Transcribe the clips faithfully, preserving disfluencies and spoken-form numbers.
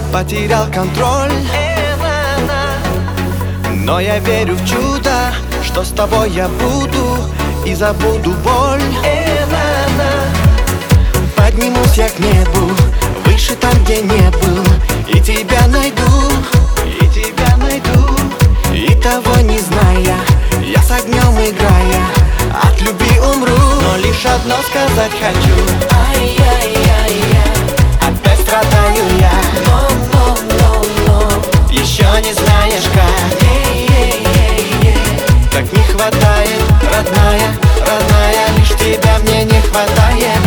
потерял контроль. Но я верю в чудо, что с тобой я буду и забуду боль. Поднимусь я к небу, выше там, где не был, и тебя найду, и тебя найду. И того не зная, я с огнем играя, от любви умру. Но лишь одно сказать хочу: ай-яй-яй-яй, опять страдаю я. Но, но, но, но, еще не знаешь как. Ей-ей-ей-ей, так не хватает, родная, родная, лишь тебя мне не хватает.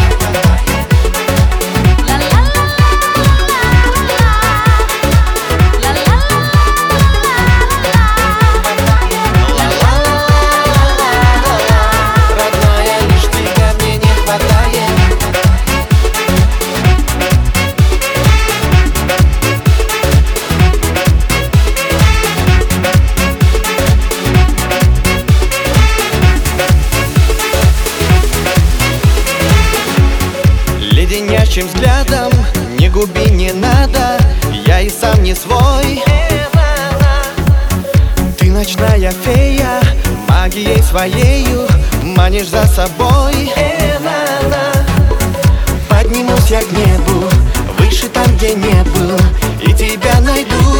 Леденящим взглядом не губи, не надо, я и сам не свой. Ты ночная фея, магией своею манишь за собой. Поднимусь я к небу, выше там, где не был, и тебя найду,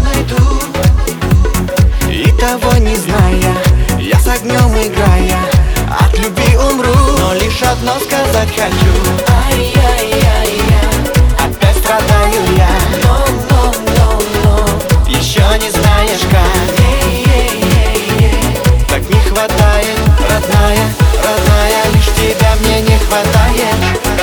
и того не зная, я с огнем играя, от любви умру. Но лишь одно сказать хочу: ай-яй-яй-яй, опять страдаю я. Но, но, но, но, еще не знаешь как. Ей-ей-ей-ей, так не хватает, родная, родная, лишь тебя мне не хватает.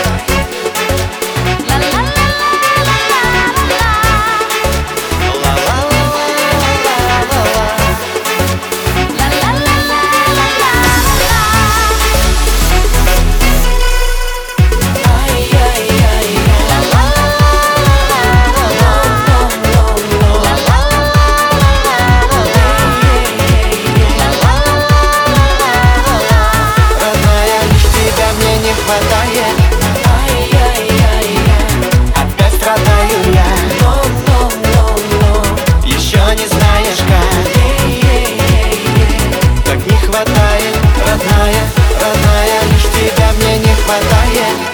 Опять страдаю я. Но, но, но, но, еще не знаешь как. Так не хватает, родная, родная, лишь тебя мне не хватает.